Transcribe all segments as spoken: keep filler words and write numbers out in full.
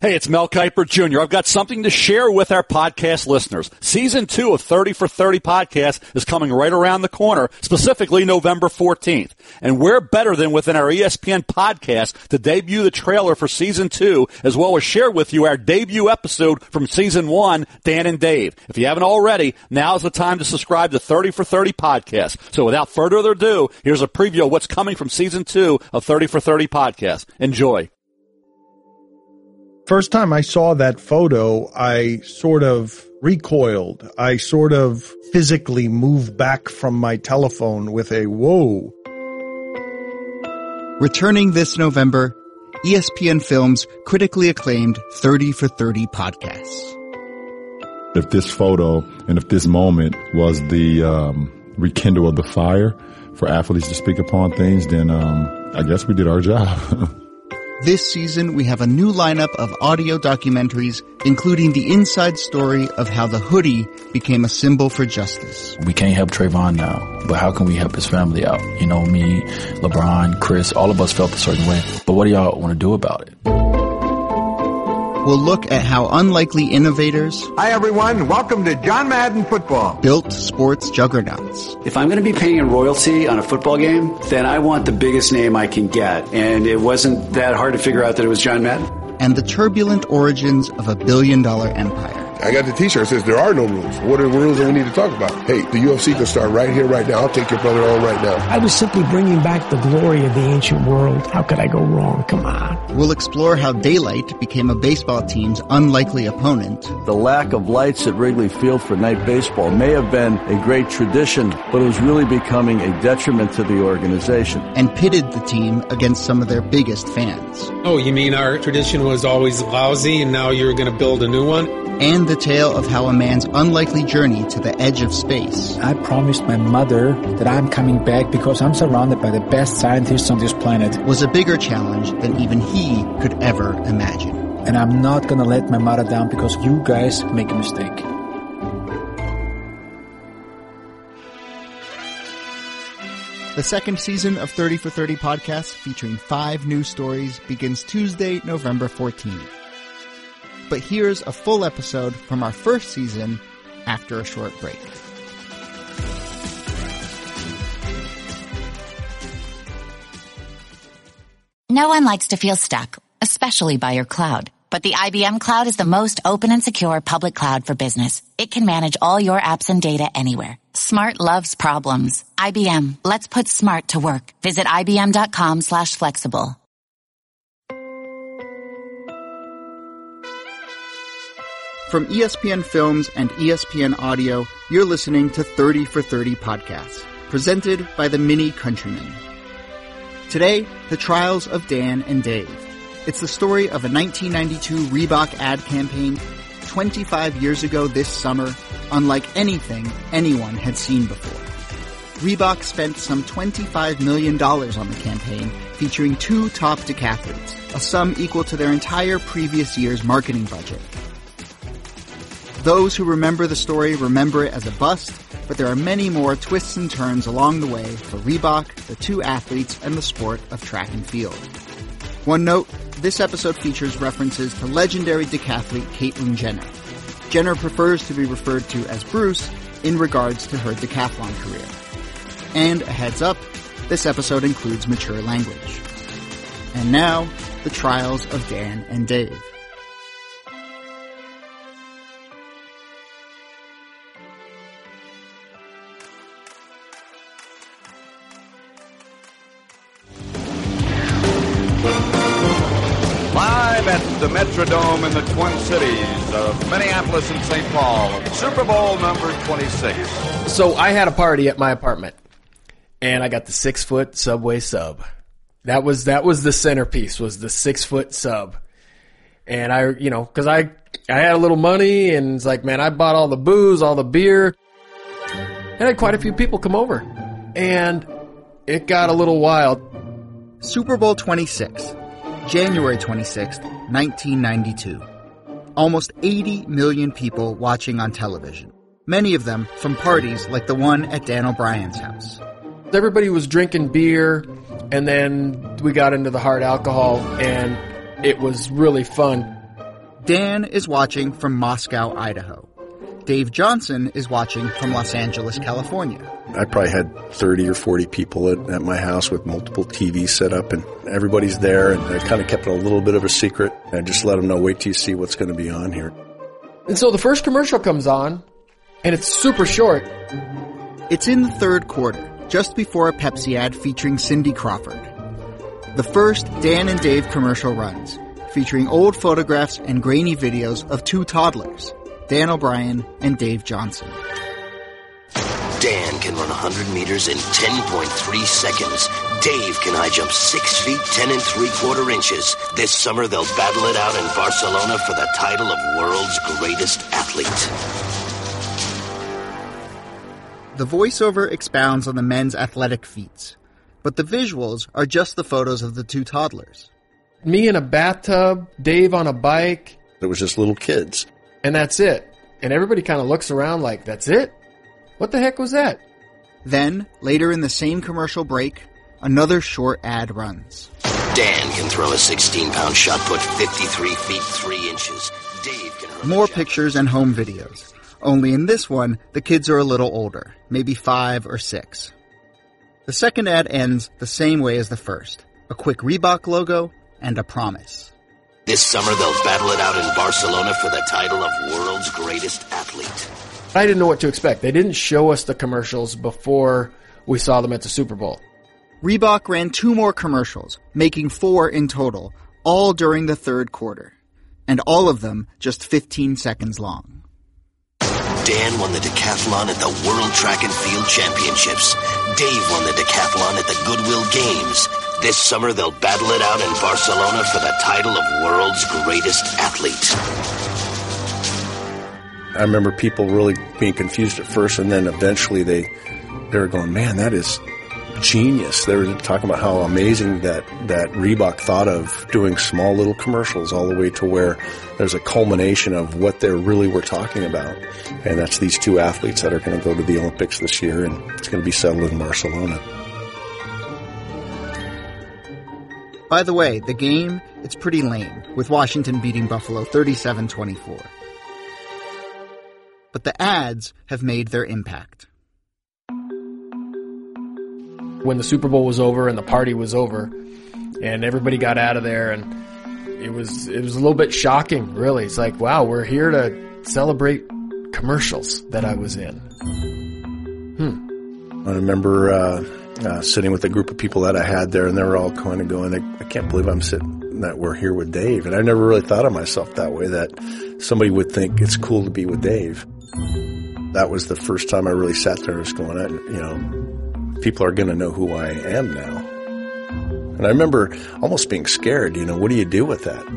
Hey, it's Mel Kiper Junior I've got something to share with our podcast listeners. Season two of thirty for thirty podcast is coming right around the corner, specifically November fourteenth. And we're better than within our E S P N podcast to debut the trailer for season two, as well as share with you our debut episode from season one, Dan and Dave. If you haven't already, now's the time to subscribe to thirty for thirty podcast. So without further ado, here's a preview of what's coming from season two of thirty for thirty podcast. Enjoy. First time I saw that photo, I sort of recoiled. I sort of physically moved back from my telephone with a whoa. Returning this November, E S P N Films' critically acclaimed thirty for thirty podcasts. If this photo and if this moment was the um, rekindle of the fire for athletes to speak upon things, then um, I guess we did our job. This season, we have a new lineup of audio documentaries, including the inside story of how the hoodie became a symbol for justice. We can't help Trayvon now, but how can we help his family out? You know, me, LeBron, Chris, all of us felt a certain way. But what do y'all want to do about it? We'll look at how unlikely innovators... Hi, everyone. Welcome to John Madden Football. ...built sports juggernauts. If I'm going to be paying a royalty on a football game, then I want the biggest name I can get. And it wasn't that hard to figure out that it was John Madden. And the turbulent origins of a billion-dollar empire. I got the t-shirt that says there are no rules. What are the rules that we need to talk about? Hey, the U F C can start right here, right now. I'll take your brother on right now. I was simply bringing back the glory of the ancient world. How could I go wrong? Come on. We'll explore how daylight became a baseball team's unlikely opponent. The lack of lights at Wrigley Field for night baseball may have been a great tradition, but it was really becoming a detriment to the organization. And pitted the team against some of their biggest fans. Oh, you mean our tradition was always lousy and now you're going to build a new one? And the tale of how a man's unlikely journey to the edge of space. I promised my mother that I'm coming back because I'm surrounded by the best scientists on this planet. Was a bigger challenge than even he could ever imagine. And I'm not gonna let my mother down because you guys make a mistake. The second season of thirty for thirty podcast, featuring five new stories, begins Tuesday, November fourteenth. But here's a full episode from our first season after a short break. No one likes to feel stuck, especially by your cloud. But the I B M Cloud is the most open and secure public cloud for business. It can manage all your apps and data anywhere. Smart loves problems. I B M, let's put smart to work. Visit ibm.com slash flexible. From E S P N Films and E S P N Audio, you're listening to thirty for thirty Podcast, presented by the Mini Countryman. Today, the trials of Dan and Dave. It's the story of a nineteen ninety-two Reebok ad campaign twenty-five years ago this summer, unlike anything anyone had seen before. Reebok spent some twenty-five million dollars on the campaign, featuring two top decathletes, a sum equal to their entire previous year's marketing budget. Those who remember the story remember it as a bust, but there are many more twists and turns along the way for Reebok, the two athletes, and the sport of track and field. One note, this episode features references to legendary decathlete Caitlyn Jenner. Jenner prefers to be referred to as Bruce in regards to her decathlon career. And a heads up, this episode includes mature language. And now, the trials of Dan and Dave. Live at the Metrodome in the Twin Cities of Minneapolis and Saint Paul, Super Bowl number twenty-six. So I had a party at my apartment, and I got the six-foot Subway sub. That was that was the centerpiece, was the six-foot sub. And I, you know, because I, I had a little money, and it's like, man, I bought all the booze, all the beer. And I had quite a few people come over. And it got a little wild. Super Bowl twenty-six. January twenty-sixth, nineteen ninety-two. Almost eighty million people watching on television. Many of them from parties like the one at Dan O'Brien's house. Everybody was drinking beer, and then we got into the hard alcohol, and it was really fun. Dan is watching from Moscow, Idaho. Dave Johnson is watching from Los Angeles, California. I probably had thirty or forty people at, at my house with multiple T Vs set up, and everybody's there, and I kind of kept it a little bit of a secret. I just let them know, wait till you see what's going to be on here. And so the first commercial comes on, and it's super short. It's in the third quarter, just before a Pepsi ad featuring Cindy Crawford. The first Dan and Dave commercial runs, featuring old photographs and grainy videos of two toddlers, Dan O'Brien and Dave Johnson. Dan can run one hundred meters in ten point three seconds. Dave can high jump six feet, ten and three quarter inches. This summer they'll battle it out in Barcelona for the title of world's greatest athlete. The voiceover expounds on the men's athletic feats, but the visuals are just the photos of the two toddlers. Me in a bathtub, Dave on a bike. It was just little kids. And that's it. And everybody kind of looks around like, that's it? What the heck was that? Then, later in the same commercial break, another short ad runs. Dan can throw a sixteen-pound shot put fifty-three feet, three inches. Dave can hurl More pictures and home videos. Only in this one, the kids are a little older, maybe five or six. The second ad ends the same way as the first. A quick Reebok logo and a promise. This summer they'll battle it out in Barcelona for the title of world's greatest athlete. I didn't know what to expect. They didn't show us the commercials before we saw them at the Super Bowl. Reebok ran two more commercials, making four in total, all during the third quarter. And all of them just fifteen seconds long. Dan won the decathlon at the World Track and Field Championships. Dave won the decathlon at the Goodwill Games. This summer they'll battle it out in Barcelona for the title of world's greatest athlete. I remember people really being confused at first, and then eventually they they were going, man, that is genius. They were talking about how amazing that, that Reebok thought of doing small little commercials all the way to where there's a culmination of what they really were talking about. And that's these two athletes that are going to go to the Olympics this year, and it's going to be settled in Barcelona. By the way, the game, it's pretty lame, with Washington beating Buffalo thirty-seven twenty-four. But the ads have made their impact. When the Super Bowl was over and the party was over and everybody got out of there, and it was it was a little bit shocking, really. It's like, wow, we're here to celebrate commercials that I was in. Hmm. I remember uh, uh, sitting with a group of people that I had there, and they were all kind of going, I, I can't believe I'm sitting, that we're here with Dave. And I never really thought of myself that way, that somebody would think it's cool to be with Dave. That was the first time I really sat there and was going, you know, people are going to know who I am now. And I remember almost being scared, you know, what do you do with that?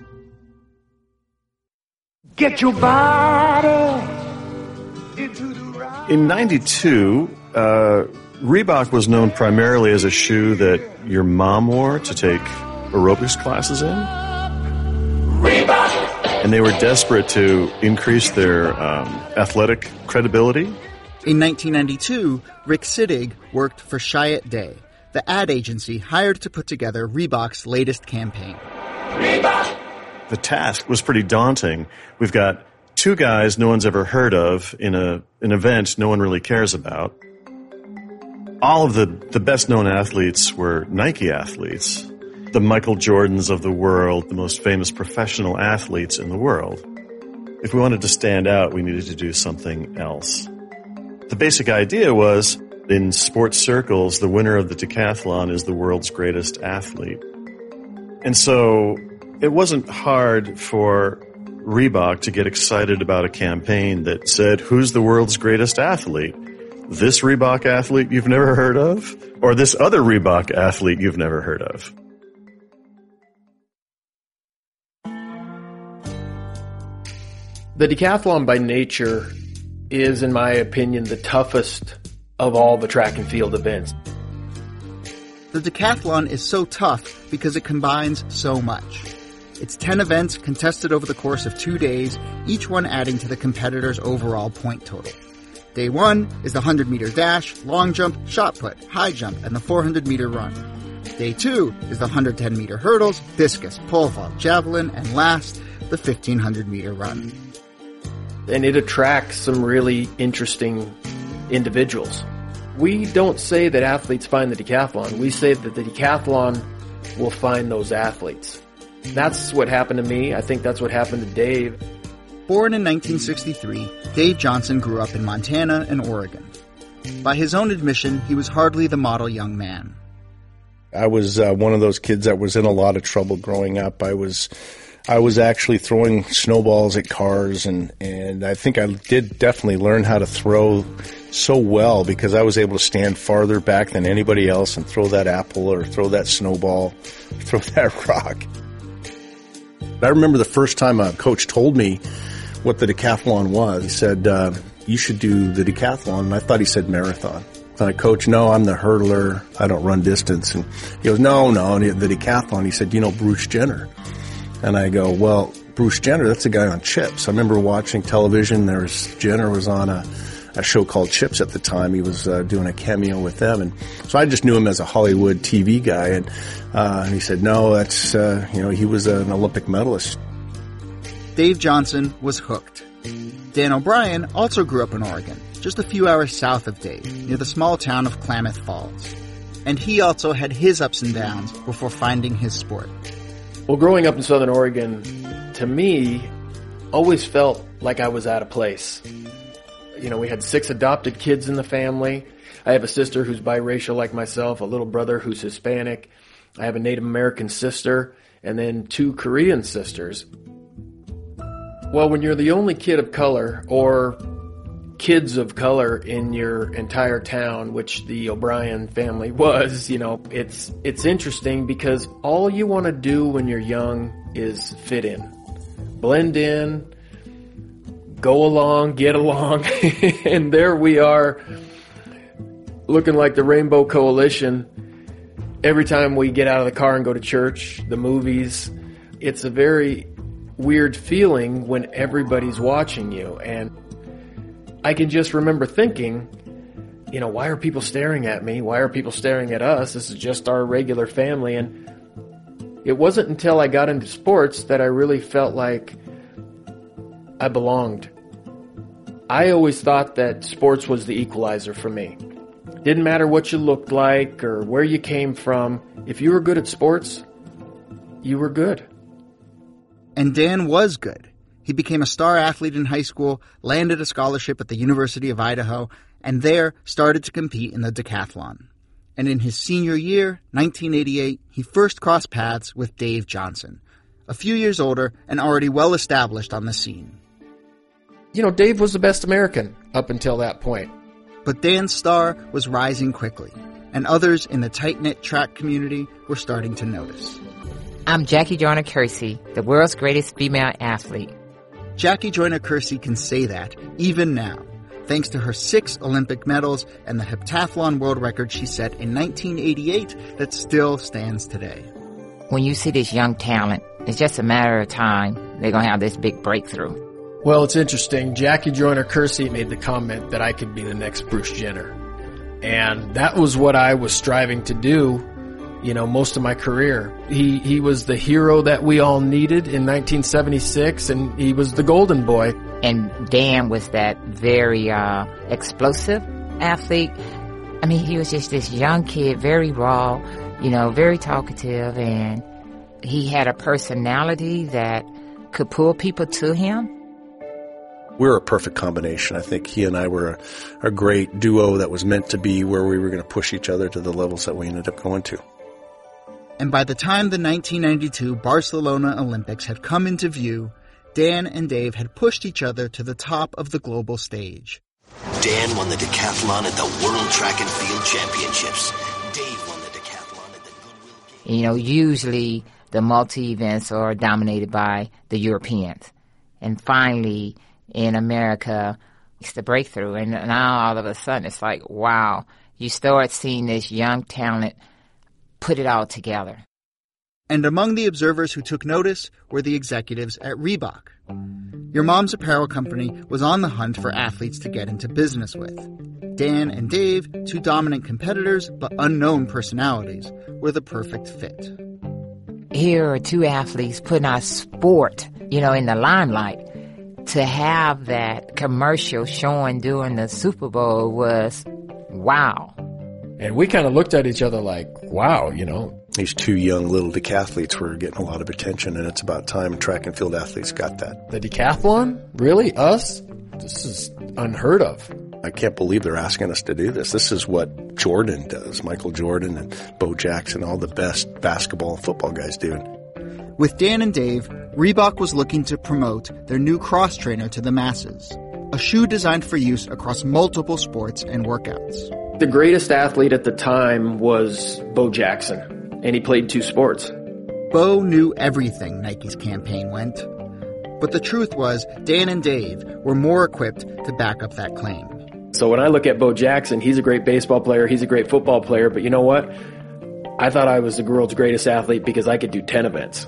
Get your body into the ride. In ninety-two, uh, Reebok was known primarily as a shoe that your mom wore to take aerobics classes in. Reebok! And they were desperate to increase their um, athletic credibility. In nineteen ninety-two, Rick Sittig worked for Chiat Day, the ad agency hired to put together Reebok's latest campaign. Reebok! The task was pretty daunting. We've got two guys no one's ever heard of in a an event no one really cares about. All of the, the best-known athletes were Nike athletes. The Michael Jordans of the world, the most famous professional athletes in the world. If we wanted to stand out, we needed to do something else. The basic idea was, in sports circles, the winner of the decathlon is the world's greatest athlete. And so it wasn't hard for Reebok to get excited about a campaign that said, who's the world's greatest athlete? This Reebok athlete you've never heard of? Or this other Reebok athlete you've never heard of? The decathlon by nature is, in my opinion, the toughest of all the track and field events. The decathlon is so tough because it combines so much. It's ten events contested over the course of two days, each one adding to the competitor's overall point total. Day one is the one hundred meter dash, long jump, shot put, high jump, and the four hundred meter run. Day two is the one hundred ten meter hurdles, discus, pole vault, javelin, and last, the fifteen hundred meter run. And it attracts some really interesting individuals. We don't say that athletes find the decathlon. We say that the decathlon will find those athletes. That's what happened to me. I think that's what happened to Dave. Born in nineteen sixty-three, Dave Johnson grew up in Montana and Oregon. By his own admission, he was hardly the model young man. I was uh, one of those kids that was in a lot of trouble growing up. I was I was actually throwing snowballs at cars, and, and I think I did definitely learn how to throw so well because I was able to stand farther back than anybody else and throw that apple or throw that snowball, throw that rock. I remember the first time a coach told me what the decathlon was. He said, uh, you should do the decathlon, and I thought he said marathon. And I, Coach, no, I'm the hurdler. I don't run distance. And he goes, no, no, the decathlon. He said, you know Bruce Jenner? And I go, well, Bruce Jenner, that's a guy on Chips. I remember watching television. There was, Jenner was on a, a show called Chips at the time. He was uh, doing a cameo with them. And so I just knew him as a Hollywood T V guy. And, uh, and he said, no, that's, uh, you know, he was an Olympic medalist. Dave Johnson was hooked. Dan O'Brien also grew up in Oregon, just a few hours south of Dave, near the small town of Klamath Falls. And he also had his ups and downs before finding his sport. Well, growing up in Southern Oregon, to me, always felt like I was out of place. You know, we had six adopted kids in the family. I have a sister who's biracial like myself, a little brother who's Hispanic. I have a Native American sister, and then two Korean sisters. Well, when you're the only kid of color, or kids of color in your entire town, which the O'Brien family was, you know, it's it's interesting because all you want to do when you're young is fit in. Blend in, go along, get along, and there we are looking like the Rainbow Coalition every time we get out of the car and go to church, the movies. It's a very weird feeling when everybody's watching you, and I can just remember thinking, you know, why are people staring at me? Why are people staring at us? This is just our regular family. And it wasn't until I got into sports that I really felt like I belonged. I always thought that sports was the equalizer for me. Didn't matter what you looked like or where you came from. If you were good at sports, you were good. And Dan was good. He became a star athlete in high school, landed a scholarship at the University of Idaho, and there started to compete in the decathlon. And in his senior year, nineteen eighty-eight, he first crossed paths with Dave Johnson, a few years older and already well established on the scene. You know, Dave was the best American up until that point. But Dan's star was rising quickly, and others in the tight-knit track community were starting to notice. I'm Jackie Joyner-Kersee, the world's greatest female athlete. Jackie Joyner-Kersee can say that, even now, thanks to her six Olympic medals and the heptathlon world record she set in nineteen eighty-eight that still stands today. When you see this young talent, it's just a matter of time they're going to have this big breakthrough. Well, it's interesting. Jackie Joyner-Kersee made the comment that I could be the next Bruce Jenner. And that was what I was striving to do, you know, most of my career. He he was the hero that we all needed in nineteen seventy-six, and he was the golden boy. And Dan was that very uh, explosive athlete. I mean, he was just this young kid, very raw, you know, very talkative, and he had a personality that could pull people to him. We were a perfect combination. I think he and I were a, a great duo that was meant to be where we were going to push each other to the levels that we ended up going to. And by the time the nineteen ninety-two Barcelona Olympics had come into view, Dan and Dave had pushed each other to the top of the global stage. Dan won the decathlon at the World Track and Field Championships. Dave won the decathlon at the Goodwill Games. You know, usually the multi-events are dominated by the Europeans. And finally, in America, it's the breakthrough. And now all of a sudden it's like, wow, you start seeing this young talent put it all together. And among the observers who took notice were the executives at Reebok. Your mom's apparel company was on the hunt for athletes to get into business with. Dan and Dave, two dominant competitors but unknown personalities, were the perfect fit. Here are two athletes putting our sport you know, in the limelight. To have that commercial showing during the Super Bowl was wow. And we kind of looked at each other like, wow, you know. These two young little decathletes were getting a lot of attention, and it's about time track and field athletes got that. The decathlon? Really? Us? This is unheard of. I can't believe they're asking us to do this. This is what Jordan does. Michael Jordan and Bo Jackson, all the best basketball and football guys do. With Dan and Dave, Reebok was looking to promote their new cross trainer to the masses, a shoe designed for use across multiple sports and workouts. The greatest athlete at the time was Bo Jackson, and he played two sports. Bo knew everything Nike's campaign went. But the truth was, Dan and Dave were more equipped to back up that claim. So when I look at Bo Jackson, he's a great baseball player, he's a great football player, but you know what? I thought I was the world's greatest athlete because I could do ten events.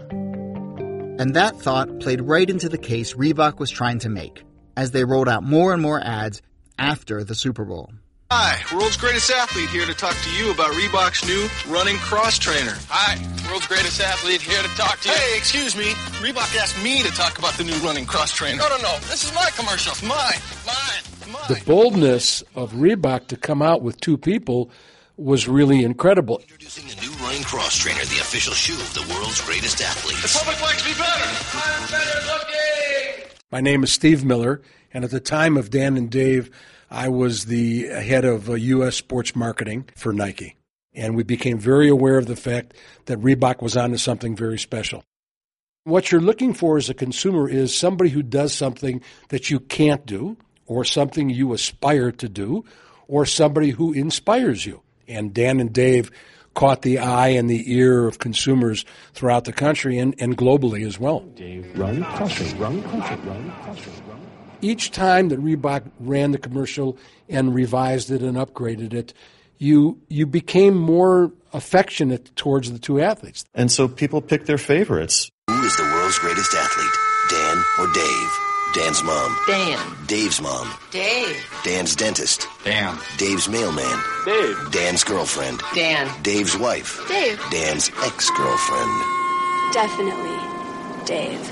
And that thought played right into the case Reebok was trying to make, as they rolled out more and more ads after the Super Bowl. Hi, world's greatest athlete here to talk to you about Reebok's new running cross trainer. Hi, world's greatest athlete here to talk to you. Hey, excuse me. Reebok asked me to talk about the new running cross trainer. No, no, no. This is my commercial. It's mine. Mine. Mine. The boldness of Reebok to come out with two people was really incredible. Introducing the new running cross trainer, the official shoe of the world's greatest athletes. The public likes me better. I'm better looking. My name is Steve Miller, and at the time of Dan and Dave, I was the head of uh, U S sports marketing for Nike. And we became very aware of the fact that Reebok was onto something very special. What you're looking for as a consumer is somebody who does something that you can't do, or something you aspire to do, or somebody who inspires you. And Dan and Dave caught the eye and the ear of consumers throughout the country and, and globally as well. Dave, run, cross run, run, cross run, cross run. Each time that Reebok ran the commercial and revised it and upgraded it, you you became more affectionate towards the two athletes. And so people pick their favorites. Who is the world's greatest athlete, Dan or Dave? Dan's mom. Dan. Dave's mom. Dave. Dan's dentist. Dan. Dave's mailman. Dave. Dan's girlfriend. Dan. Dave's wife. Dave. Dan's ex-girlfriend. Definitely Dave.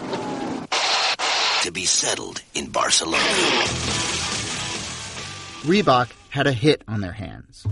To be settled in Barcelona. Reebok had a hit on their hands.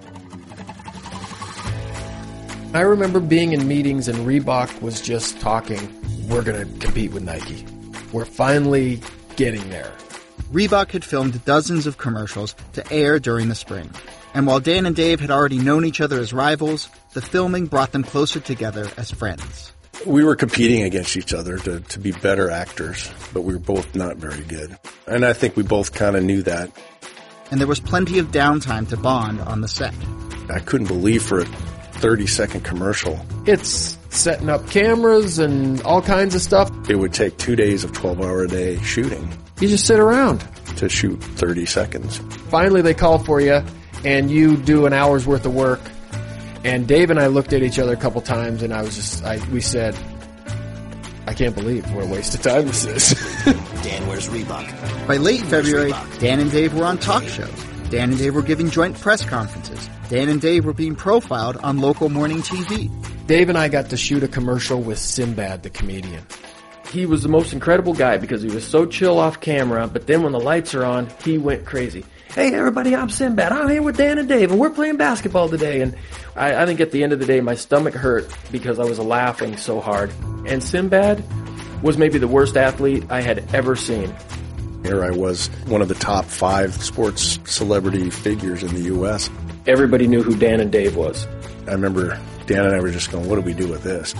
I remember being in meetings and Reebok was just talking, we're going to compete with Nike. We're finally getting there. Reebok had filmed dozens of commercials to air during the spring. And while Dan and Dave had already known each other as rivals, the filming brought them closer together as friends. We were competing against each other to, to be better actors, but we were both not very good. And I think we both kind of knew that. And there was plenty of downtime to bond on the set. I couldn't believe for a thirty-second commercial. It's setting up cameras and all kinds of stuff. It would take two days of twelve-hour-a-day shooting. You just sit around. To shoot thirty seconds. Finally, they call for you, and you do an hour's worth of work. And Dave and I looked at each other a couple times, and I was just, I, we said, I can't believe what a waste of time this is. Dan wears Reebok. By late February, Dan and Dave were on talk shows. Dan and Dave were giving joint press conferences. Dan and Dave were being profiled on local morning T V. Dave and I got to shoot a commercial with Sinbad, the comedian. He was the most incredible guy because he was so chill off camera, but then when the lights are on, he went crazy. Hey, everybody, I'm Sinbad. I'm here with Dan and Dave, and we're playing basketball today. And I, I think at the end of the day, my stomach hurt because I was laughing so hard. And Sinbad was maybe the worst athlete I had ever seen. Here I was, one of the top five sports celebrity figures in the U S Everybody knew who Dan and Dave was. I remember Dan and I were just going, what do we do with this?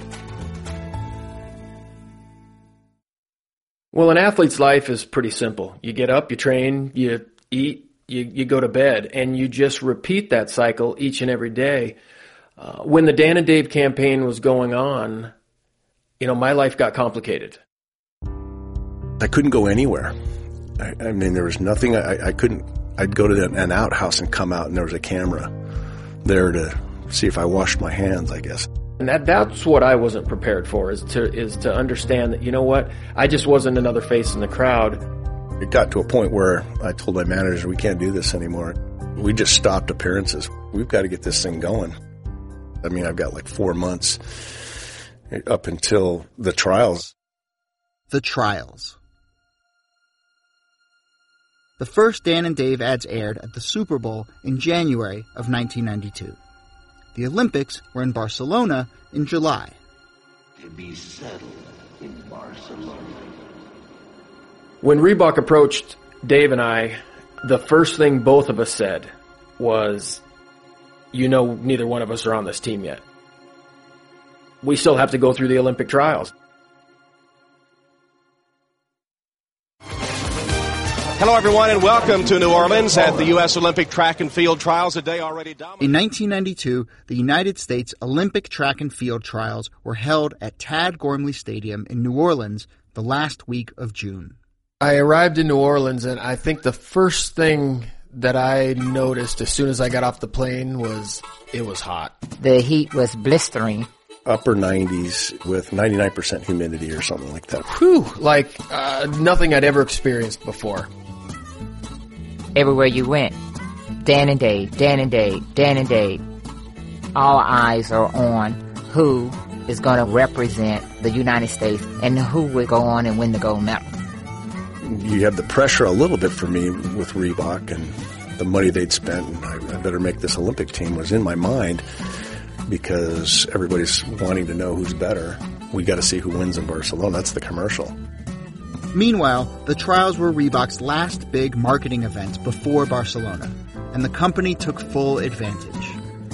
Well, an athlete's life is pretty simple. You get up, you train, you eat, you, you go to bed, and you just repeat that cycle each and every day. Uh, when the Dan and Dave campaign was going on, you know, my life got complicated. I couldn't go anywhere. I, I mean, there was nothing. I, I couldn't. I'd go to an outhouse and come out, and there was a camera there to see if I washed my hands, I guess. And that that's what I wasn't prepared for, is to is to understand that, you know what, I just wasn't another face in the crowd. It got to a point where I told my manager, we can't do this anymore. We just stopped appearances. We've got to get this thing going. I mean, I've got like four months up until the trials. The Trials. The first Dan and Dave ads aired at the Super Bowl in January of nineteen ninety-two. The Olympics were in Barcelona in July. To be settled in Barcelona. When Reebok approached Dave and I, the first thing both of us said was, you know, neither one of us are on this team yet. We still have to go through the Olympic trials. Hello, everyone, and welcome to New Orleans at the U S Olympic Track and Field Trials, a day already dominated. In nineteen ninety-two, the United States Olympic Track and Field Trials were held at Tad Gormley Stadium in New Orleans the last week of June. I arrived in New Orleans, and I think the first thing that I noticed as soon as I got off the plane was it was hot. The heat was blistering. Upper nineties with ninety-nine percent humidity or something like that. Whew, like uh, nothing I'd ever experienced before. Everywhere you went, Dan and Dave, Dan and Dave, Dan and Dave. All eyes are on who is going to represent the United States and who will go on and win the gold medal. You have the pressure a little bit for me with Reebok and the money they'd spent, and I, I better make this Olympic team was in my mind because everybody's wanting to know who's better. We got to see who wins in Barcelona. That's the commercial. Meanwhile, the trials were Reebok's last big marketing event before Barcelona, and the company took full advantage.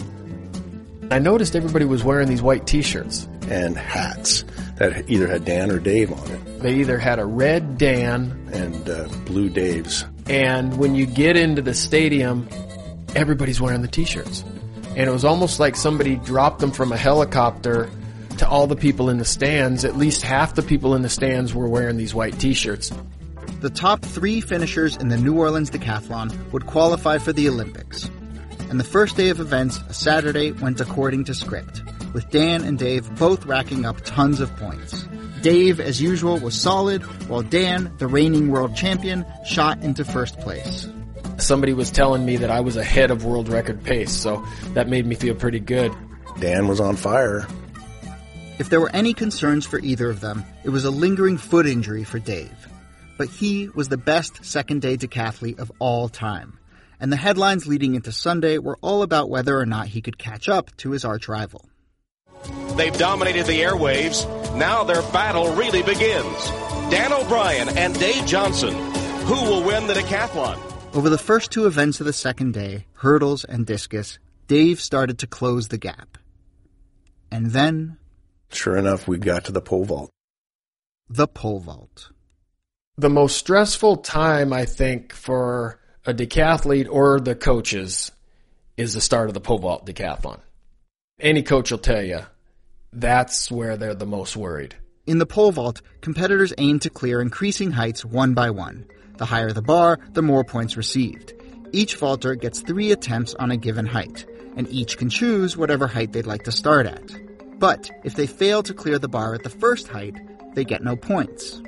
I noticed everybody was wearing these white T-shirts. And hats that either had Dan or Dave on it. They either had a red Dan and uh, blue Dave's. And when you get into the stadium, everybody's wearing the T-shirts. And it was almost like somebody dropped them from a helicopter to all the people in the stands. At least half the people in the stands were wearing these white T-shirts. The top three finishers in the New Orleans Decathlon would qualify for the Olympics. And the first day of events, a Saturday, went according to script, with Dan and Dave both racking up tons of points. Dave, as usual, was solid, while Dan, the reigning world champion, shot into first place. Somebody was telling me that I was ahead of world record pace, so that made me feel pretty good. Dan was on fire. If there were any concerns for either of them, it was a lingering foot injury for Dave. But he was the best second-day decathlete of all time, and the headlines leading into Sunday were all about whether or not he could catch up to his arch-rival. They've dominated the airwaves. Now their battle really begins. Dan O'Brien and Dave Johnson. Who will win the decathlon? Over the first two events of the second day, hurdles and discus, Dave started to close the gap. And then... Sure enough, we got to the pole vault. The pole vault. The most stressful time, I think, for a decathlete or the coaches is the start of the pole vault decathlon. Any coach will tell you that's where they're the most worried. In the pole vault, competitors aim to clear increasing heights one by one. The higher the bar, the more points received. Each vaulter gets three attempts on a given height, and each can choose whatever height they'd like to start at. But if they fail to clear the bar at the first height, they get no points.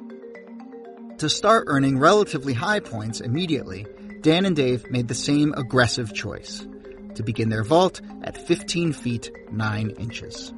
To start earning relatively high points immediately, Dan and Dave made the same aggressive choice, to begin their vault at fifteen feet nine inches.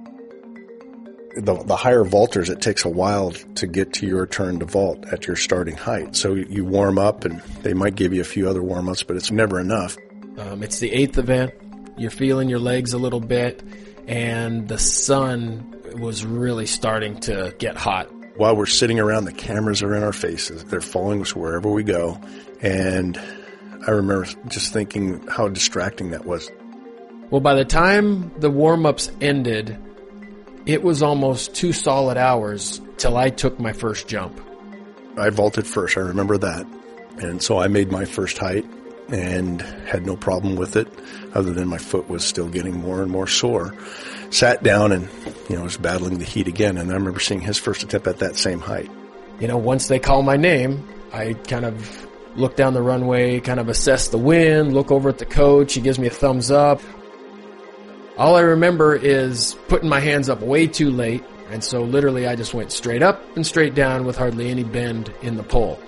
The, the higher vaulters, it takes a while to get to your turn to vault at your starting height. So you warm up, and they might give you a few other warm-ups, but it's never enough. Um, it's the eighth event. You're feeling your legs a little bit, and the sun was really starting to get hot. While we're sitting around, the cameras are in our faces. They're following us wherever we go. And I remember just thinking how distracting that was. Well, by the time the warm-ups ended, it was almost two solid hours till I took my first jump. I vaulted first, I remember that. And so I made my first height and had no problem with it, other than my foot was still getting more and more sore. Sat down and, you know, was battling the heat again, and I remember seeing his first attempt at that same height. You know, once they call my name, I kind of look down the runway, kind of assess the wind, look over at the coach, he gives me a thumbs up. All I remember is putting my hands up way too late, and so literally I just went straight up and straight down with hardly any bend in the pole.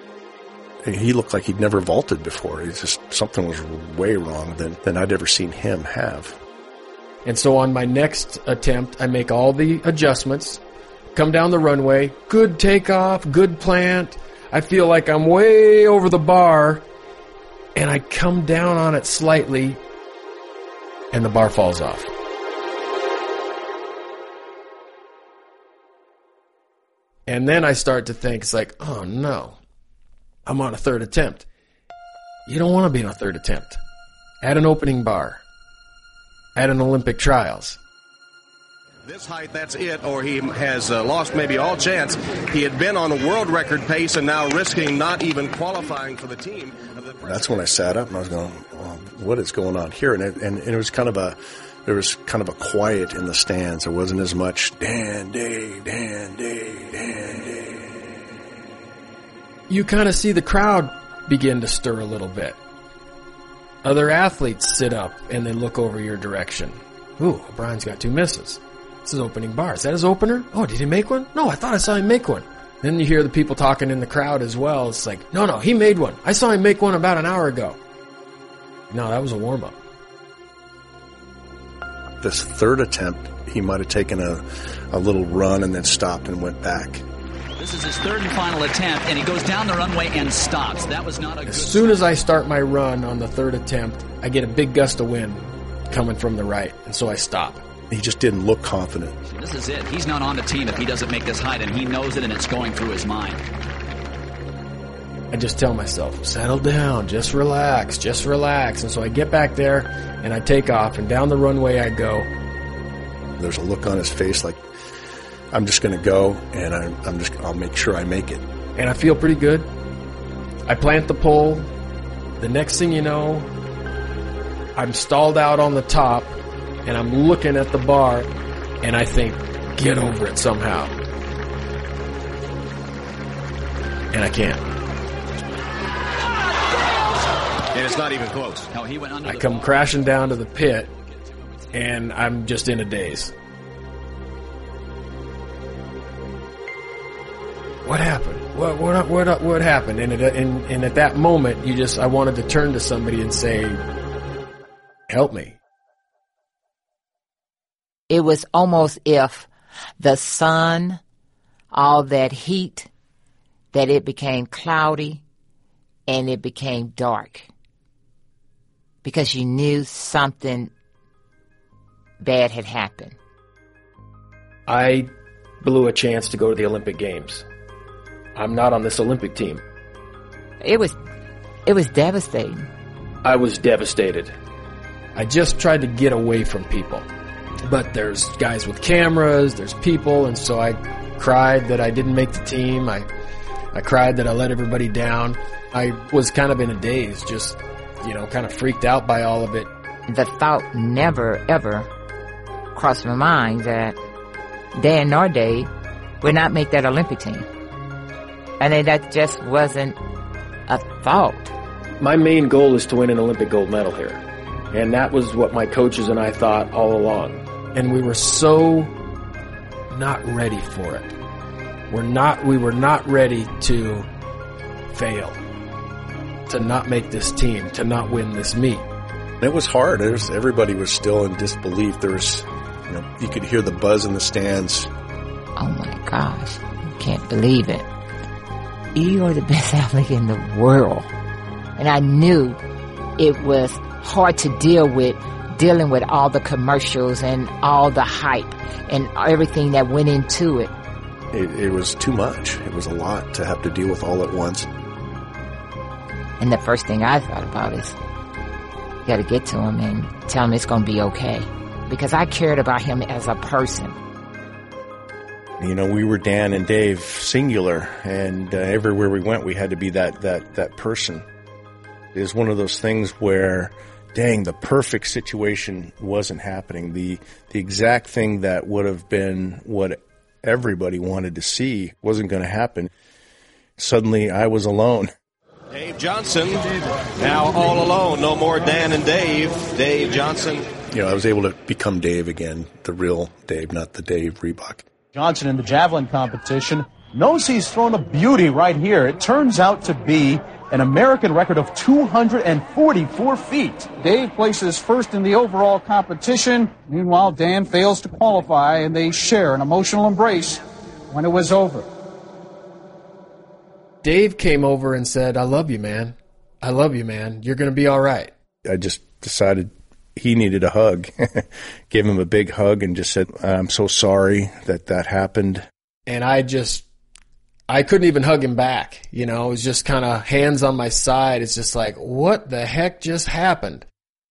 He looked like he'd never vaulted before. It's just something was way wrong than, than I'd ever seen him have. And so on my next attempt, I make all the adjustments, come down the runway, good takeoff, good plant. I feel like I'm way over the bar, and I come down on it slightly, and the bar falls off. And then I start to think, it's like, oh no, I'm on a third attempt. You don't want to be on a third attempt. At an opening bar. At an Olympic trials. This height, that's it, or he has uh, lost maybe all chance. He had been on a world record pace and now risking not even qualifying for the team. That's when I sat up and I was going, well, what is going on here? And it, and, and it was kind of a, there was kind of a quiet in the stands. There wasn't as much Dan, Dave, Dan, Dave, Dan, Dave. You kind of see the crowd begin to stir a little bit. Other athletes sit up and they look over your direction. Ooh, O'Brien's got two misses. This is opening bar. Is that his opener? Oh, did he make one? No, I thought I saw him make one. Then you hear the people talking in the crowd as well. It's like, no, no, he made one. I saw him make one about an hour ago. No, that was a warm-up. This third attempt, he might have taken a, a little run and then stopped and went back. This is his third and final attempt, and he goes down the runway and stops. That was not a good... As soon as I start my run on the third attempt, I get a big gust of wind coming from the right, and so I stop. He just didn't look confident. This is it. He's not on the team if he doesn't make this height, and he knows it, and it's going through his mind. I just tell myself, settle down, just relax, just relax. And so I get back there, and I take off, and down the runway I go. There's a look on his face like, I'm just going to go, and I, I'm just, I'll make sure I make it. And I feel pretty good. I plant the pole. The next thing you know, I'm stalled out on the top, and I'm looking at the bar, and I think, get over it somehow. And I can't. And it's not even close. No, he went under I the come ball. crashing down to the pit, and I'm just in a daze. What happened? What what what what happened? And, it, and and at that moment, you just I wanted to turn to somebody and say, "Help me." It was almost if the sun, all that heat, that it became cloudy and it became dark. Because you knew something bad had happened. I blew a chance to go to the Olympic Games. I'm not on this Olympic team. It was, it was devastating. I was devastated. I just tried to get away from people. But there's guys with cameras, there's people, and so I cried that I didn't make the team. I, I cried that I let everybody down. I was kind of in a daze, just, you know, kind of freaked out by all of it. The thought never, ever crossed my mind that Dan nor Dave would not make that Olympic team. I mean, that just wasn't a thought. My main goal is to win an Olympic gold medal here. And that was what my coaches and I thought all along. And we were so not ready for it. We're not, we were not ready to fail, to not make this team, to not win this meet. It was hard. It was, everybody was still in disbelief. There was, you know, you could hear the buzz in the stands. Oh my gosh, I can't believe it. You are the best athlete in the world. And I knew it was hard to deal with, dealing with all the commercials and all the hype and everything that went into it. It, it was too much. It was a lot to have to deal with all at once. And the first thing I thought about is, you got to get to him and tell him it's going to be okay. Because I cared about him as a person. You know, we were Dan and Dave singular, and uh, everywhere we went, we had to be that, that, that person. It was one of those things where, dang, the perfect situation wasn't happening. The, the exact thing that would have been what everybody wanted to see wasn't going to happen. Suddenly, I was alone. Dave Johnson, now all alone. No more Dan and Dave. Dave Johnson. You know, I was able to become Dave again, the real Dave, not the Dave Reebok. Johnson in the javelin competition knows he's thrown a beauty right here. It turns out to be an American record of two hundred forty-four feet. Dave places first in the overall competition. Meanwhile, Dan fails to qualify, and they share an emotional embrace when it was over. Dave came over and said, I love you, man. I love you, man. You're going to be all right. I just decided he needed a hug. Gave him a big hug and just said, I'm so sorry that that happened. And I just, I couldn't even hug him back. You know, it was just kind of hands on my side. It's just like, what the heck just happened?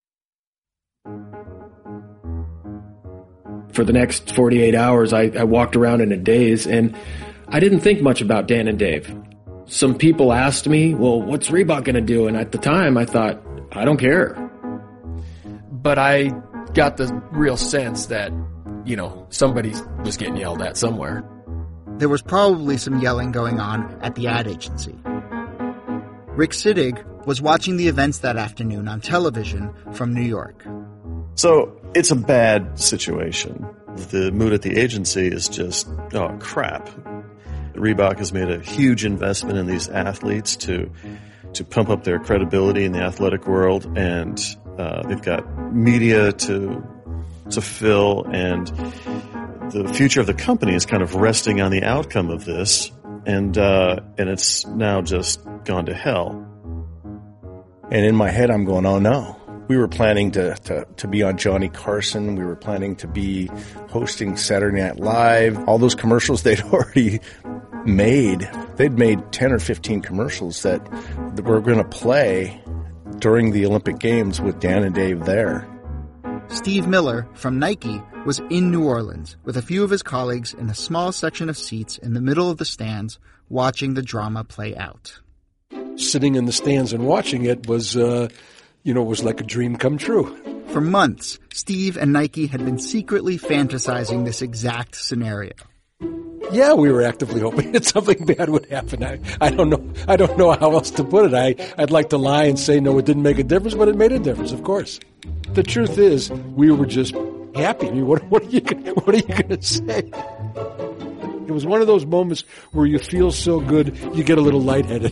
For the next forty-eight hours, I, I walked around in a daze, and I didn't think much about Dan and Dave. Some people asked me, well, what's Reebok going to do? And at the time, I thought, I don't care. But I got the real sense that, you know, somebody was getting yelled at somewhere. There was probably some yelling going on at the ad agency. Rick Sittig was watching the events that afternoon on television from New York. So it's a bad situation. The mood at the agency is just, oh, crap. Reebok has made a huge investment in these athletes to to pump up their credibility in the athletic world, and uh, they've got media to to fill, and the future of the company is kind of resting on the outcome of this, and uh, and it's now just gone to hell. And in my head, I'm going, oh no. We were planning to, to, to be on Johnny Carson. We were planning to be hosting Saturday Night Live. All those commercials they'd already made. They'd made ten or fifteen commercials that, that were going to play during the Olympic Games with Dan and Dave there. Steve Miller from Nike was in New Orleans with a few of his colleagues in a small section of seats in the middle of the stands watching the drama play out. Sitting in the stands and watching it was... Uh, You know, it was like a dream come true. For months, Steve and Nike had been secretly fantasizing this exact scenario. Yeah, we were actively hoping that something bad would happen. I, I don't know. I don't know how else to put it. I, I'd like to lie and say no, it didn't make a difference, but it made a difference, of course. The truth is, we were just happy. I mean, what, what are you, what are you going to say? It was one of those moments where you feel so good, you get a little lightheaded.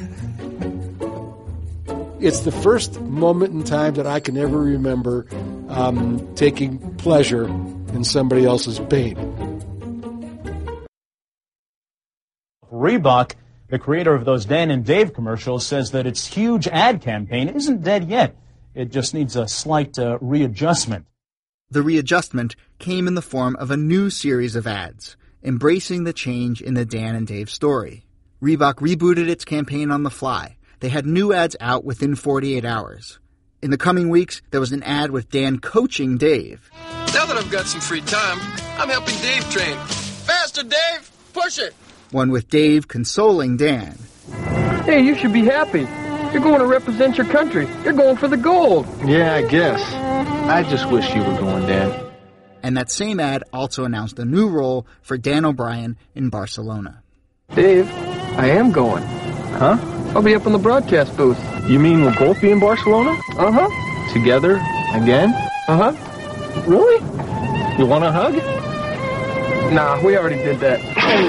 It's the first moment in time that I can ever remember um, taking pleasure in somebody else's pain. Reebok, the creator of those Dan and Dave commercials, says that its huge ad campaign isn't dead yet. It just needs a slight uh, readjustment. The readjustment came in the form of a new series of ads, embracing the change in the Dan and Dave story. Reebok rebooted its campaign on the fly. They had new ads out within forty-eight hours. In the coming weeks, there was an ad with Dan coaching Dave. Now that I've got some free time, I'm helping Dave train. Faster, Dave! Push it! One with Dave consoling Dan. Hey, you should be happy. You're going to represent your country. You're going for the gold. Yeah, I guess. I just wish you were going, Dan. And that same ad also announced a new role for Dan O'Brien in Barcelona. Dave, I am going. Huh? I'll be up in the broadcast booth. You mean we'll both be in Barcelona? Uh-huh. Together? Again? Uh-huh. Really? You want a hug? Nah, we already did that.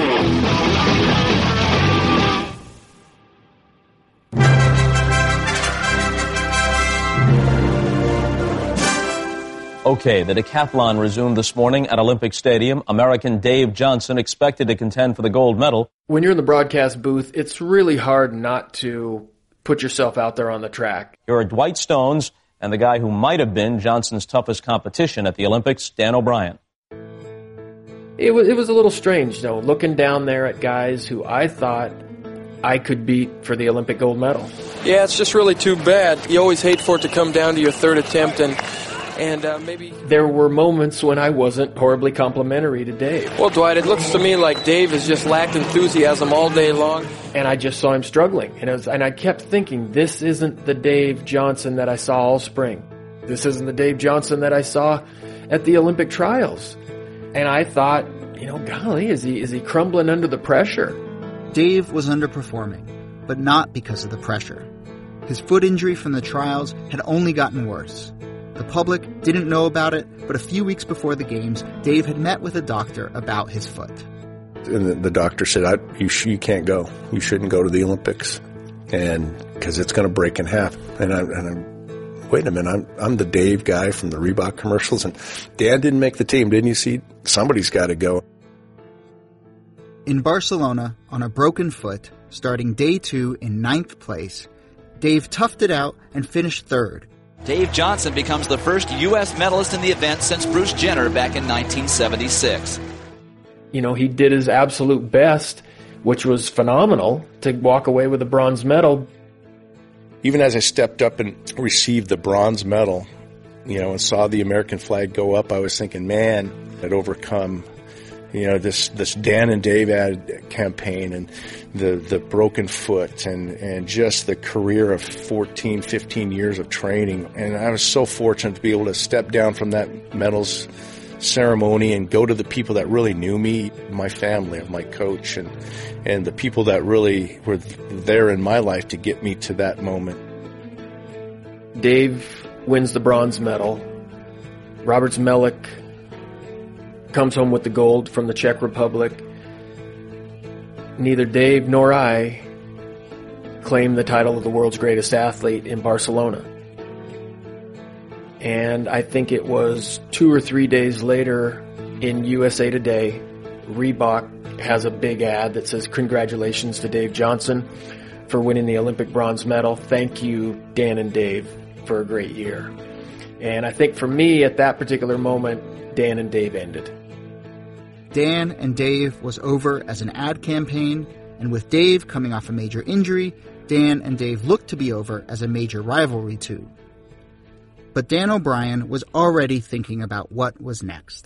Okay, the decathlon resumed this morning at Olympic Stadium. American Dave Johnson expected to contend for the gold medal. When you're in the broadcast booth, it's really hard not to put yourself out there on the track. Here are Dwight Stones and the guy who might have been Johnson's toughest competition at the Olympics, Dan O'Brien. It was, it was a little strange, though, looking down there at guys who I thought I could beat for the Olympic gold medal. Yeah, it's just really too bad. You always hate for it to come down to your third attempt, and and uh, maybe... There were moments when I wasn't horribly complimentary to Dave. Well, Dwight, it looks to me like Dave has just lacked enthusiasm all day long. And I just saw him struggling. And, it was, and I kept thinking, this isn't the Dave Johnson that I saw all spring. This isn't the Dave Johnson that I saw at the Olympic trials. And I thought, you know, golly, is he is he crumbling under the pressure? Dave was underperforming, but not because of the pressure. His foot injury from the trials had only gotten worse. The public didn't know about it, but a few weeks before the games, Dave had met with a doctor about his foot. And the, the doctor said, I, you, sh- you can't go. You shouldn't go to the Olympics, and because it's going to break in half. And I, and I'm, wait a minute, I'm, I'm the Dave guy from the Reebok commercials, and Dan didn't make the team, didn't you see? Somebody's got to go. In Barcelona, on a broken foot, starting day two in ninth place, Dave toughed it out and finished third. Dave Johnson becomes the first U S medalist in the event since Bruce Jenner back in nineteen seventy-six. You know, he did his absolute best, which was phenomenal, to walk away with a bronze medal. Even as I stepped up and received the bronze medal, you know, and saw the American flag go up, I was thinking, man, I'd overcome, you know, this, this Dan and Dave ad campaign and the, the broken foot and, and just the career of fourteen, fifteen years of training. And I was so fortunate to be able to step down from that medals ceremony and go to the people that really knew me, my family, my coach, and, and the people that really were there in my life to get me to that moment. Dave wins the bronze medal. Robert Zmelik comes home with the gold from the Czech Republic. Neither Dave nor I claim the title of the world's greatest athlete in Barcelona. And I think it was two or three days later in U S A Today, Reebok has a big ad that says, "Congratulations to Dave Johnson for winning the Olympic bronze medal. Thank you, Dan and Dave, for a great year." And I think for me, at that particular moment, Dan and Dave ended. Dan and Dave was over as an ad campaign, and with Dave coming off a major injury, Dan and Dave looked to be over as a major rivalry too. But Dan O'Brien was already thinking about what was next.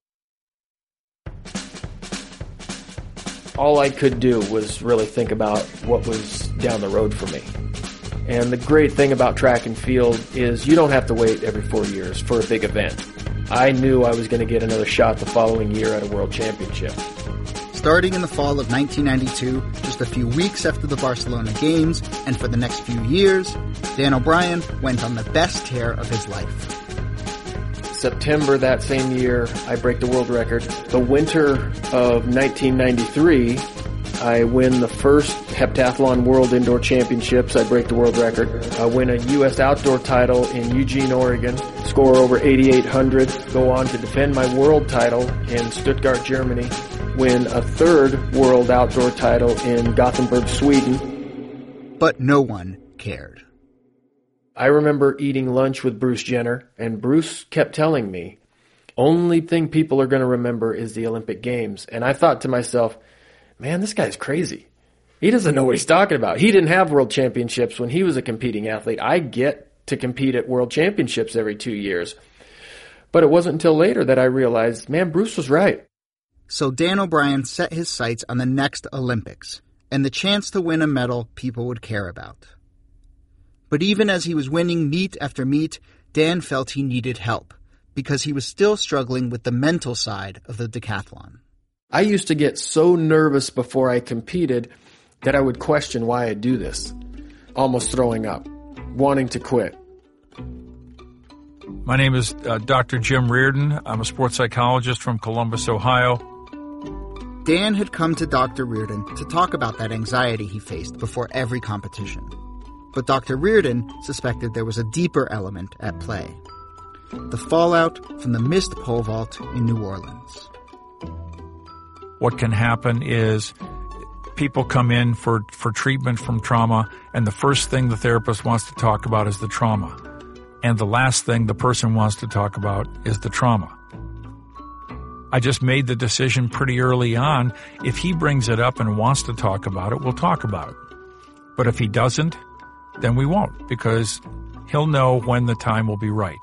All I could do was really think about what was down the road for me. And the great thing about track and field is you don't have to wait every four years for a big event. I knew I was going to get another shot the following year at a world championship. Starting in the fall of nineteen ninety-two, just a few weeks after the Barcelona Games, and for the next few years, Dan O'Brien went on the best tear of his life. September that same year, I break the world record. The winter of nineteen ninety-three, I win the first heptathlon world indoor championships. I break the world record. I win a U S outdoor title in Eugene, Oregon. Score over eighty-eight hundred. Go on to defend my world title in Stuttgart, Germany. Win a third world outdoor title in Gothenburg, Sweden. But no one cared. I remember eating lunch with Bruce Jenner, and Bruce kept telling me, only thing people are going to remember is the Olympic Games. And I thought to myself, man, this guy's crazy. He doesn't know what he's talking about. He didn't have world championships when he was a competing athlete. I get to compete at world championships every two years. But it wasn't until later that I realized, man, Bruce was right. So Dan O'Brien set his sights on the next Olympics and the chance to win a medal people would care about. But even as he was winning meet after meet, Dan felt he needed help because he was still struggling with the mental side of the decathlon. I used to get so nervous before I competed that I would question why I do this, almost throwing up, wanting to quit. My name is uh, Doctor Jim Reardon. I'm a sports psychologist from Columbus, Ohio. Dan had come to Doctor Reardon to talk about that anxiety he faced before every competition. But Doctor Reardon suspected there was a deeper element at play. The fallout from the missed pole vault in New Orleans. What can happen is people come in for, for treatment from trauma, and the first thing the therapist wants to talk about is the trauma. And the last thing the person wants to talk about is the trauma. I just made the decision pretty early on, if he brings it up and wants to talk about it, we'll talk about it. But if he doesn't, then we won't, because he'll know when the time will be right.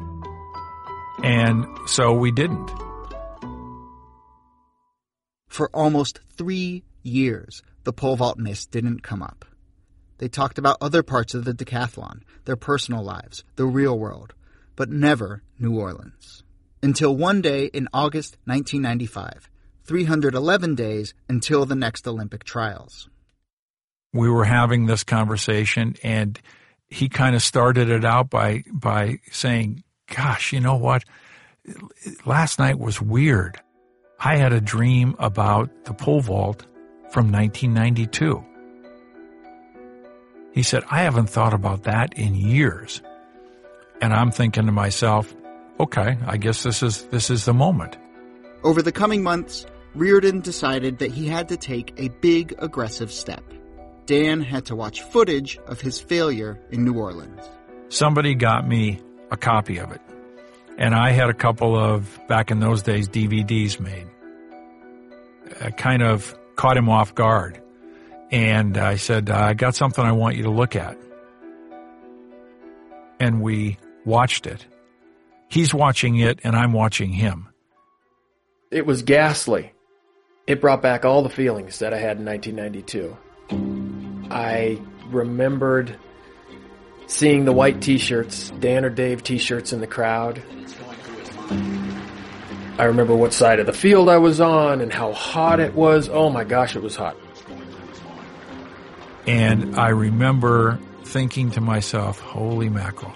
And so we didn't. For almost three years, the pole vault miss didn't come up. They talked about other parts of the decathlon, their personal lives, the real world, but never New Orleans. Until one day in August nineteen ninety-five, three hundred eleven days until the next Olympic trials. We were having this conversation, and he kind of started it out by by saying, gosh, you know what? Last night was weird. I had a dream about the pole vault from nineteen ninety-two. He said, I haven't thought about that in years. And I'm thinking to myself, okay, I guess this is this is the moment. Over the coming months, Reardon decided that he had to take a big, aggressive step. Dan had to watch footage of his failure in New Orleans. Somebody got me a copy of it, and I had a couple of, back in those days, D V Ds made. I kind of caught him off guard, and I said, I got something I want you to look at. And we watched it. He's watching it, and I'm watching him. It was ghastly. It brought back all the feelings that I had in nineteen ninety-two. I remembered seeing the white T-shirts, Dan or Dave T-shirts in the crowd. I remember what side of the field I was on and how hot it was. Oh my gosh, it was hot. And I remember thinking to myself, holy mackerel.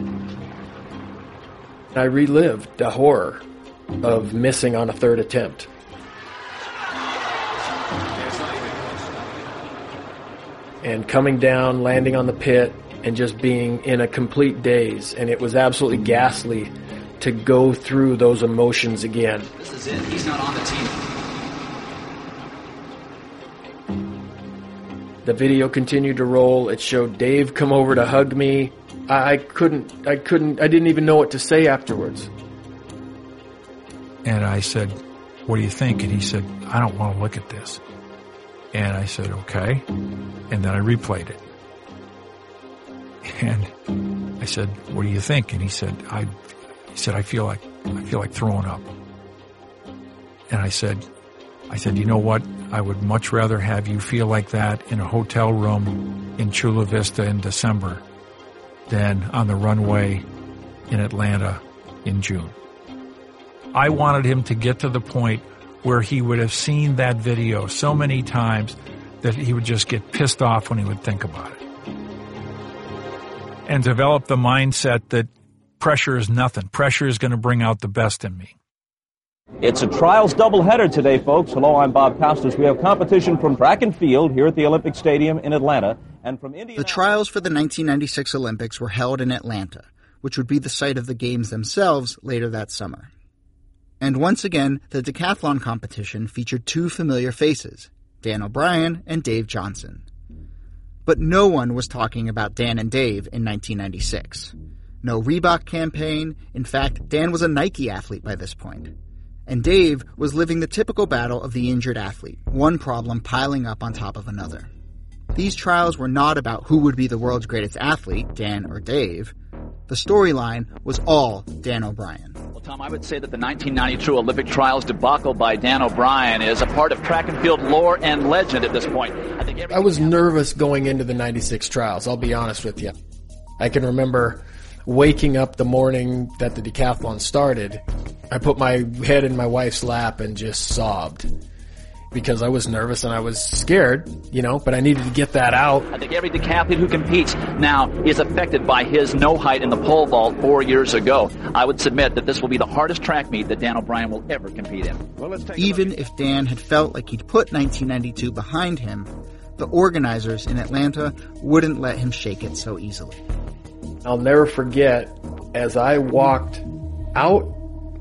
I relived the horror of missing on a third attempt. And coming down, landing on the pit, and just being in a complete daze. And it was absolutely ghastly to go through those emotions again. This is it. He's not on the team. The video continued to roll. It showed Dave come over to hug me. I, I couldn't, I couldn't, I didn't even know what to say afterwards. And I said, what do you think? And he said, I don't want to look at this. And I said, okay. And then I replayed it. And I said, what do you think? And he said, I, he said, I feel like, I feel like throwing up. And I said, I said, you know what? I would much rather have you feel like that in a hotel room in Chula Vista in December than on the runway in Atlanta in June. I wanted him to get to the point where he would have seen that video so many times that he would just get pissed off when he would think about it. And develop the mindset that pressure is nothing. Pressure is going to bring out the best in me. It's a trials doubleheader today, folks. Hello, I'm Bob Costas. We have competition from track and field here at the Olympic Stadium in Atlanta. And from India. The trials for the nineteen ninety-six Olympics were held in Atlanta, which would be the site of the games themselves later that summer. And once again, the decathlon competition featured two familiar faces, Dan O'Brien and Dave Johnson. But no one was talking about Dan and Dave in nineteen ninety-six. No Reebok campaign. In fact, Dan was a Nike athlete by this point. And Dave was living the typical battle of the injured athlete, one problem piling up on top of another. These trials were not about who would be the world's greatest athlete, Dan or Dave. The storyline was all Dan O'Brien. Well, Tom, I would say that the nineteen ninety-two Olympic trials debacle by Dan O'Brien is a part of track and field lore and legend at this point. I think every- I was nervous going into the ninety-six trials, I'll be honest with you. I can remember waking up the morning that the decathlon started. I put my head in my wife's lap and just sobbed because I was nervous and I was scared, you know, but I needed to get that out. I think every decathlete who competes now is affected by his no height in the pole vault four years ago. I would submit that this will be the hardest track meet that Dan O'Brien will ever compete in. Well, let's take Even if Dan had felt like he'd put nineteen ninety-two behind him, the organizers in Atlanta wouldn't let him shake it so easily. I'll never forget, as I walked out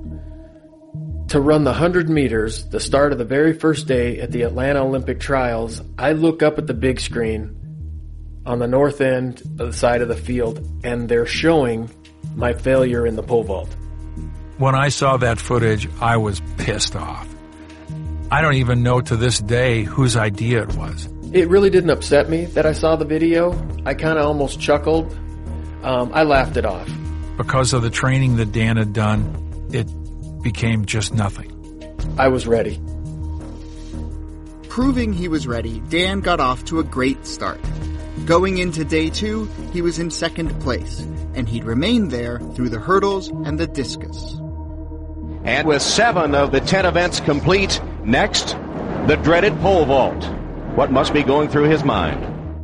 to run the one hundred meters, the start of the very first day at the Atlanta Olympic Trials, I look up at the big screen on the north end of the side of the field, and they're showing my failure in the pole vault. When I saw that footage, I was pissed off. I don't even know to this day whose idea it was. It really didn't upset me that I saw the video. I kind of almost chuckled. Um, I laughed it off. Because of the training that Dan had done, it became just nothing. I was ready. Proving he was ready, Dan got off to a great start. Going into day two, he was in second place, and he'd remained there through the hurdles and the discus. And with seven of the ten events complete, next, the dreaded pole vault. What must be going through his mind?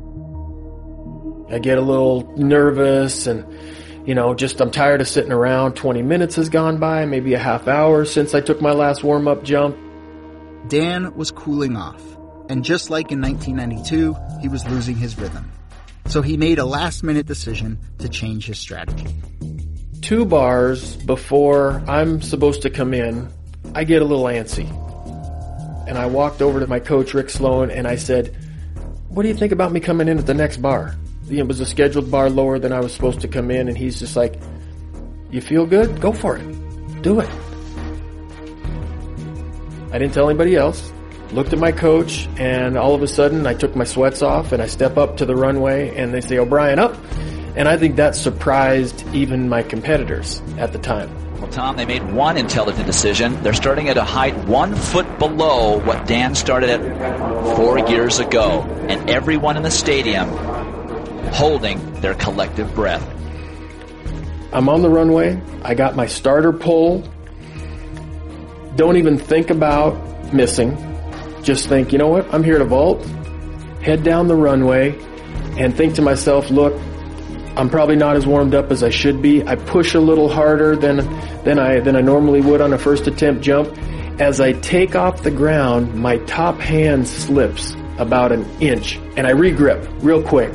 I get a little nervous and, you know, just I'm tired of sitting around. twenty minutes has gone by, maybe a half hour since I took my last warm-up jump. Dan was cooling off, and just like in nineteen ninety-two, he was losing his rhythm. So he made a last-minute decision to change his strategy. Two bars before I'm supposed to come in, I get a little antsy. and I walked over to my coach, Rick Sloan, and I said, what do you think about me coming in at the next bar? It was a scheduled bar lower than I was supposed to come in, and he's just like, you feel good? Go for it. Do it. I didn't tell anybody else. Looked at my coach, and all of a sudden I took my sweats off and I step up to the runway and they say, O'Brien, up. And I think that surprised even my competitors at the time. Well, Tom, they made one intelligent decision. They're starting at a height one foot below what Dan started at four years ago. And everyone in the stadium holding their collective breath. I'm on the runway. I got my starter pole. Don't even think about missing. Just think, you know what? I'm here to vault, head down the runway, and think to myself, look, I'm probably not as warmed up as I should be. I push a little harder than than I than I normally would on a first attempt jump. As I take off the ground, my top hand slips about an inch, and I regrip real quick.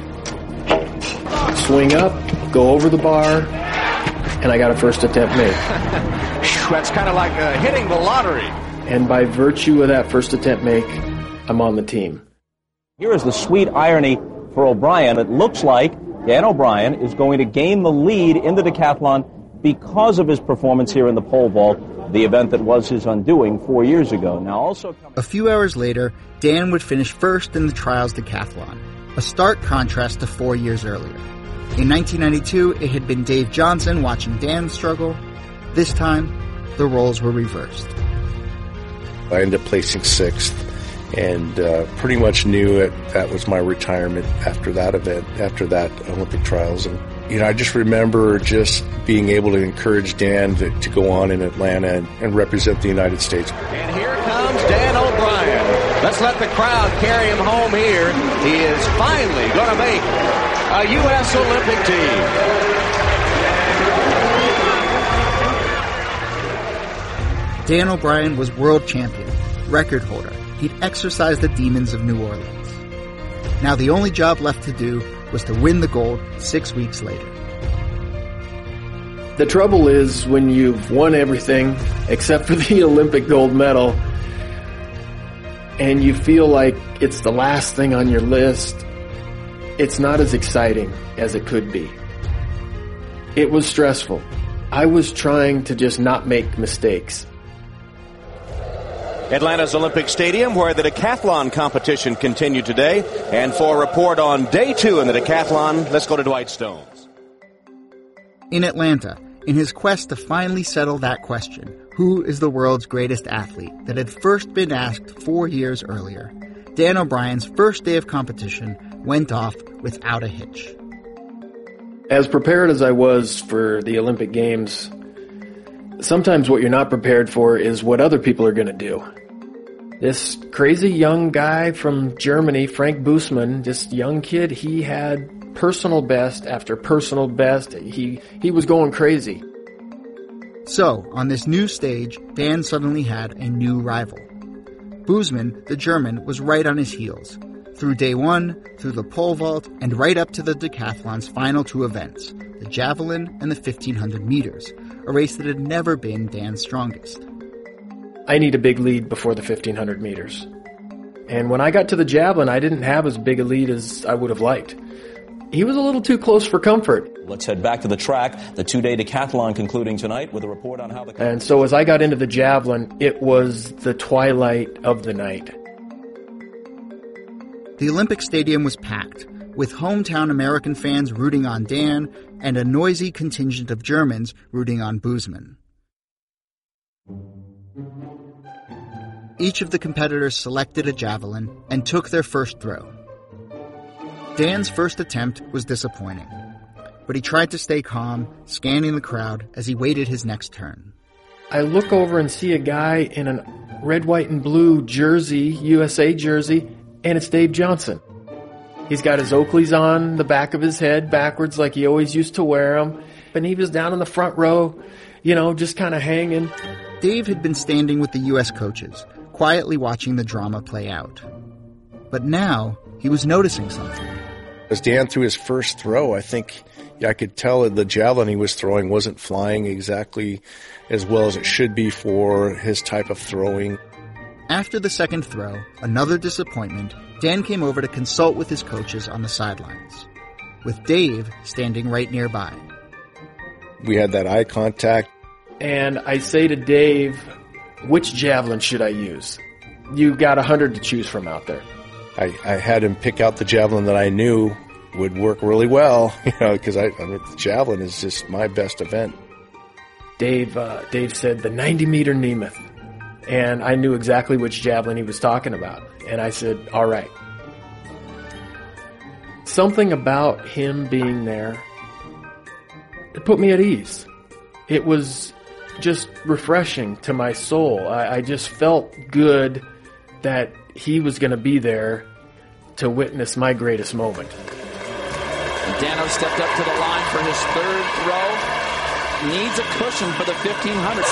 Swing up, go over the bar, and I got a first attempt made. That's kind of like uh, hitting the lottery. And by virtue of that first attempt make, I'm on the team. Here is the sweet irony for O'Brien. It looks like Dan O'Brien is going to gain the lead in the decathlon because of his performance here in the pole vault, the event that was his undoing four years ago. Now, also a few hours later, Dan would finish first in the trials decathlon, a stark contrast to four years earlier. In nineteen ninety-two, it had been Dave Johnson watching Dan struggle. This time, the roles were reversed. I ended up placing sixth, and uh, pretty much knew it. That was my retirement after that event, after that Olympic trials. And, you know, I just remember just being able to encourage Dan to, to go on in Atlanta and, and represent the United States. And here comes Dan O'Brien. Let's let the crowd carry him home here. He is finally going to make a U S Olympic team. Dan O'Brien was world champion, record holder. He'd exorcised the demons of New Orleans. Now the only job left to do was to win the gold six weeks later. The trouble is when you've won everything except for the Olympic gold medal and you feel like it's the last thing on your list, it's not as exciting as it could be. It was stressful. I was trying to just not make mistakes. Atlanta's Olympic Stadium, where the decathlon competition continued today. And for a report on day two in the decathlon, let's go to Dwight Stones. In Atlanta, in his quest to finally settle that question, who is the world's greatest athlete, that had first been asked four years earlier, Dan O'Brien's first day of competition went off without a hitch. As prepared as I was for the Olympic Games, sometimes what you're not prepared for is what other people are going to do. This crazy young guy from Germany, Frank Busemann, this young kid, he had personal best after personal best. He, he was going crazy. So, on this new stage, Dan suddenly had a new rival. Busemann, the German, was right on his heels. Through day one, through the pole vault, and right up to the decathlon's final two events, the javelin and the fifteen hundred meters, a race that had never been Dan's strongest. I need a big lead before the fifteen hundred meters. And when I got to the javelin, I didn't have as big a lead as I would have liked. He was a little too close for comfort. Let's head back to the track. The two-day decathlon concluding tonight with a report on how the... And so as I got into the javelin, it was the twilight of the night. The Olympic Stadium was packed, with hometown American fans rooting on Dan and a noisy contingent of Germans rooting on Busemann. Each of the competitors selected a javelin and took their first throw. Dan's first attempt was disappointing, but he tried to stay calm, scanning the crowd as he waited his next turn. I look over and see a guy in a red, white, and blue jersey, U S A jersey, and it's Dave Johnson. He's got his Oakleys on the back of his head backwards like he always used to wear them, and he was down in the front row, you know, just kind of hanging. Dave had been standing with the U S coaches, quietly watching the drama play out. But now, he was noticing something. As Dan threw his first throw, I think yeah, I could tell that the javelin he was throwing wasn't flying exactly as well as it should be for his type of throwing. After the second throw, another disappointment, Dan came over to consult with his coaches on the sidelines, with Dave standing right nearby. We had that eye contact. And I say to Dave, which javelin should I use? You've got a hundred to choose from out there. I, I had him pick out the javelin that I knew would work really well, you know, because I, I mean, the javelin is just my best event. Dave, uh, Dave said the ninety meter Nemeth, and I knew exactly which javelin he was talking about. And I said, all right. Something about him being there, it put me at ease. It was just refreshing to my soul. I, I just felt good that he was going to be there to witness my greatest moment. And Dano stepped up to the line for his third throw. Needs a cushion for the fifteen hundred.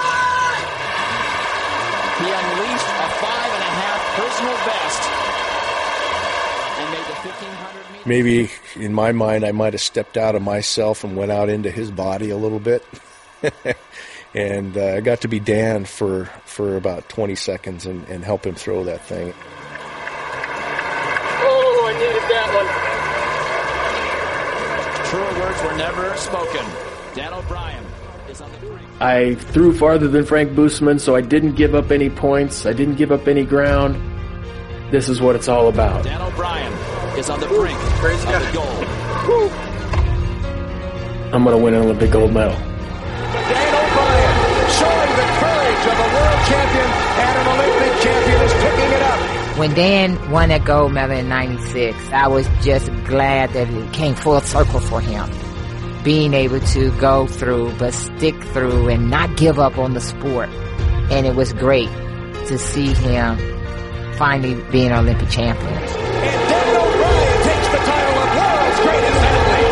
He unleashed a five and a half personal best and made the fifteen hundred meter. Maybe in my mind I might have stepped out of myself and went out into his body a little bit. And uh, I got to be Dan for, for about twenty seconds and, and help him throw that thing. Oh, I needed that one. Truer words were never spoken. Dan O'Brien is on the brink. I threw farther than Frank Boosman, so I didn't give up any points. I didn't give up any ground. This is what it's all about. Dan O'Brien is on the brink of the gold. Woo. I'm going to win an Olympic gold medal. Dan O'Brien showing the courage of a world champion and an Olympic champion is picking it up. When Dan won that gold medal in ninety-six, I was just glad that it came full circle for him. Being able to go through, but stick through and not give up on the sport. And it was great to see him finally being an Olympic champion. And Dan O'Brien takes the title of world's greatest athlete.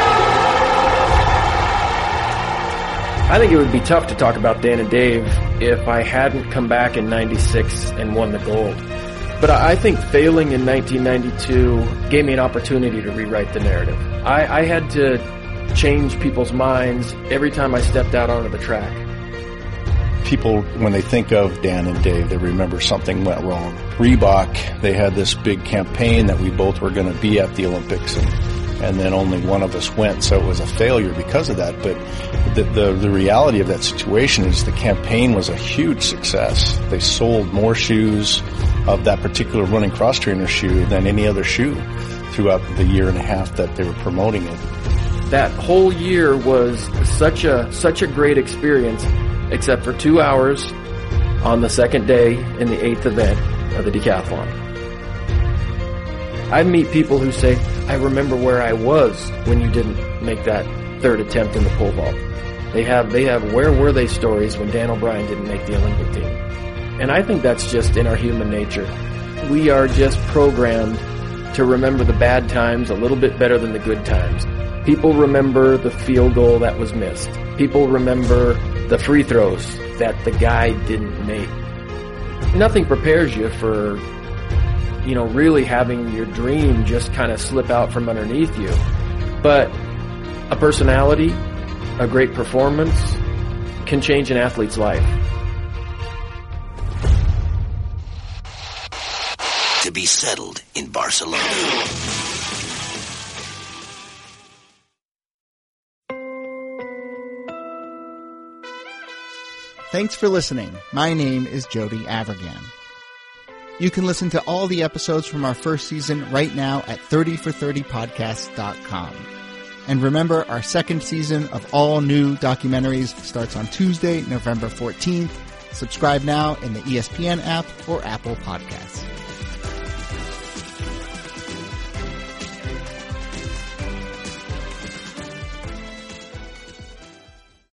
I think it would be tough to talk about Dan and Dave if I hadn't come back in ninety-six and won the gold. But I think failing in nineteen ninety-two gave me an opportunity to rewrite the narrative. I, I had to change people's minds every time I stepped out onto the track. People, when they think of Dan and Dave, they remember something went wrong. Reebok, they had this big campaign that we both were going to be at the Olympics, and, and then only one of us went, so it was a failure because of that. But the, the, the reality of that situation is the campaign was a huge success. They sold more shoes of that particular running cross-trainer shoe than any other shoe throughout the year and a half that they were promoting it. That whole year was such a such a great experience, except for two hours on the second day in the eighth event of the decathlon. I meet people who say, I remember where I was when you didn't make that third attempt in the pole vault. They have they have where were they stories when Dan O'Brien didn't make the Olympic team. And I think that's just in our human nature. We are just programmed to remember the bad times a little bit better than the good times. People remember the field goal that was missed. People remember the free throws that the guy didn't make. Nothing prepares you for, you know, really having your dream just kind of slip out from underneath you. But a personality, a great performance can change an athlete's life. To be settled in Barcelona. Thanks for listening. My name is Jody Avirgan. You can listen to all the episodes from our first season right now at thirty for thirty podcast dot com. And remember, our second season of all new documentaries starts on Tuesday, November fourteenth. Subscribe now in the E S P N app or Apple Podcasts.